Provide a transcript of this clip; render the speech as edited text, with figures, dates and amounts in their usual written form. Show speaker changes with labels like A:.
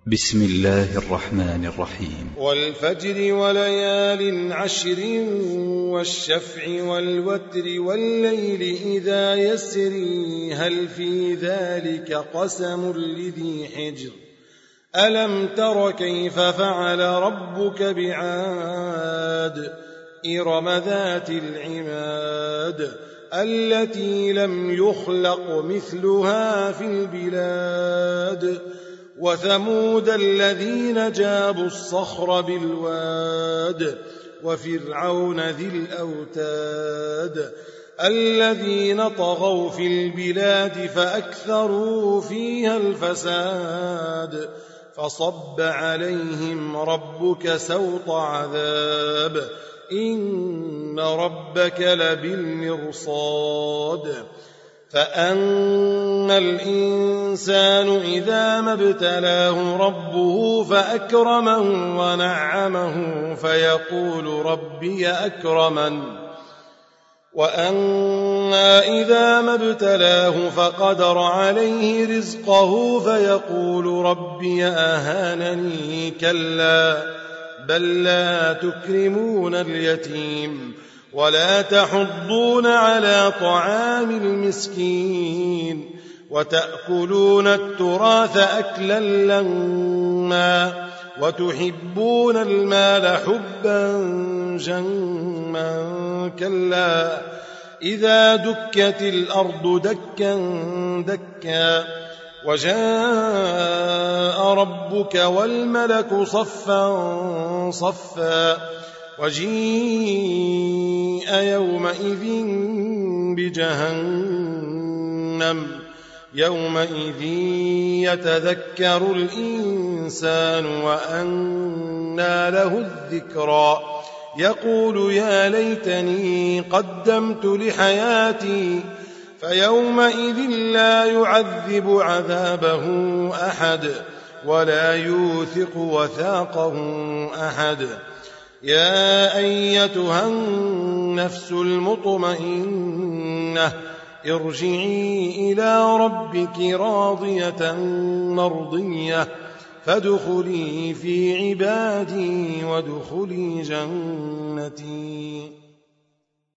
A: بسم الله الرحمن الرحيم.
B: والفجر وليال عشر والشفع والوتر والليل إذا يسري هل في ذلك قسم لذي حجر ألم تر كيف فعل ربك بعاد إرم ذات العماد التي لم يخلق مثلها في البلاد وثمود الذين جابوا الصخر بالواد وفرعون ذي الأوتاد الذين طغوا في البلاد فأكثروا فيها الفساد فصب عليهم ربك سوط عذاب إن ربك لبالمرصاد فأما الإنسان إذا ما ابتلاه ربه فأكرمه ونعمه فيقول ربي أكرمن وأما إذا ما ابتلاه فقدر عليه رزقه فيقول ربي أهانني كلا بل لا تكرمون اليتيم ولا تحضون على طعام المسكين وتأكلون التراث أكلا لما وتحبون المال حبا جما كلا إذا دكت الأرض دكا دكا وجاء ربك والملك صفا صفا وجيء يومئذ بجهنم يومئذ يتذكر الإنسان وأنى له الذكرى يقول يا ليتني قدمت لحياتي فيومئذ لا يعذب عذابه أحد ولا يوثق وثاقه أحد يا أيتها النفس المطمئنة ارجعي إلى ربك راضية مرضية فادخلي في عبادي وادخلي جنتي.